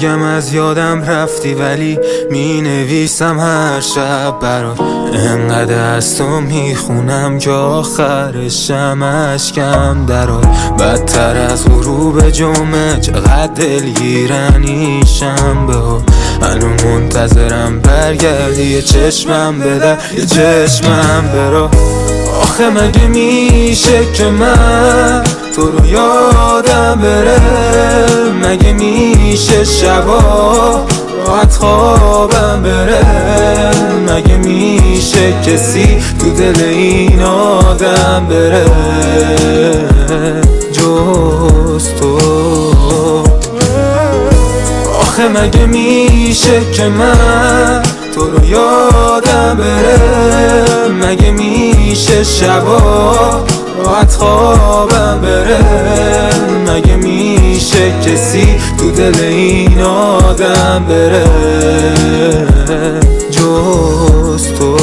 میگم از یادم رفتی، ولی می نویسم هر شب برات. انقدر از تو میخونم که آخرشم اشکم درات. بدتر از غروب جمعه چقدر دلگیرنیشم به ها. هنو منتظرم برگردی، یه چشمم بده یه چشمم برا. آخه مگه میشه که من تو رو یادم بره؟ مگه میشه شبا راحت خوابم بره؟ مگه میشه کسی تو دل این آدم بره جز تو؟ آخه مگه میشه که من تو رو یادم بره؟ مگه میشه شبا راحت خوابم بره؟ مگه میشه کسی تو دل این آدم بره جز تو؟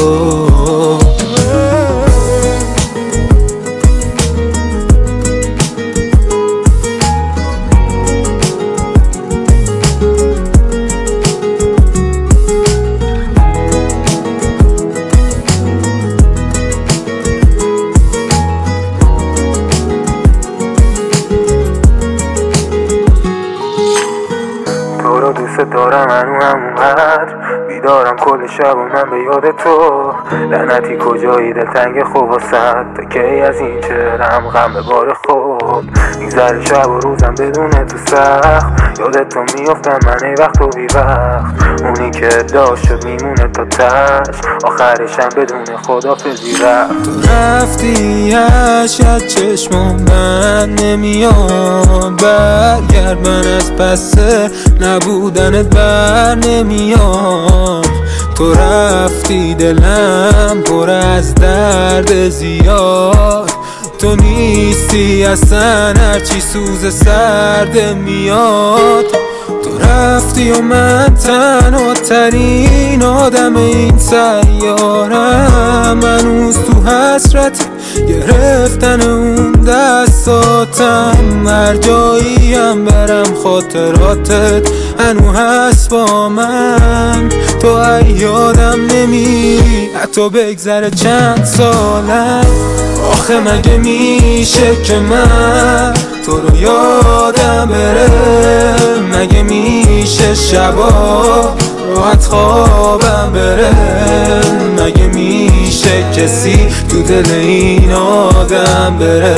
تو رو دوست دارم هنو همونقدر، بیدارم کل شب و من به یاد تو. لعنتی کجایی دلتنگ خوب و سد، تا کی از این چهرم غم به بار خود. میگذره شب و روزم بدون تو سخت، یادت تو میافتم من ای وقت و بی وقت. اونی که داشت شد میمونه تا تش، آخرشم بدون خدافظی رفت. تو رفتی از چشمم من نمیاد، برگرد من از پس نبودنت بر نمیام. تو رفتی دلم پر از درد زیاد، تو نیستی اصلا هرچی سوز سرد میاد. تو رفتی و من تنها ترین آدم این سیارم، هنوز تو حسرت گرفتن اون دستاتم. هر جاییم برم خاطراتت هنو هست با من. تو یادم نمیری حتی بگذره چند سالم. آخه مگه میشه که من تو رو یادم بره؟ مگه میشه شبا راحت خوابم بره؟ مگه میشه کسی تو دل این آدم بره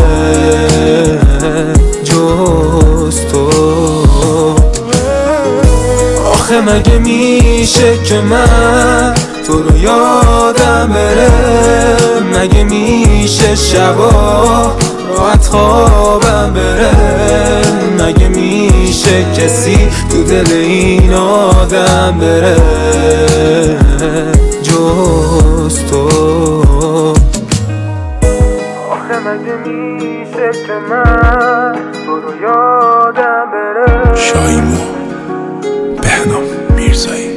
جز تو؟ آخه مگه میشه که من تو رو یادم بره؟ مگه میشه شبا راحت خوابم بره؟ مگه میشه کسی تو دل این آدم بره جز تو؟ آخه مگه میشه که من تو رو یادم بره؟ شایمو بهنام میرزایی.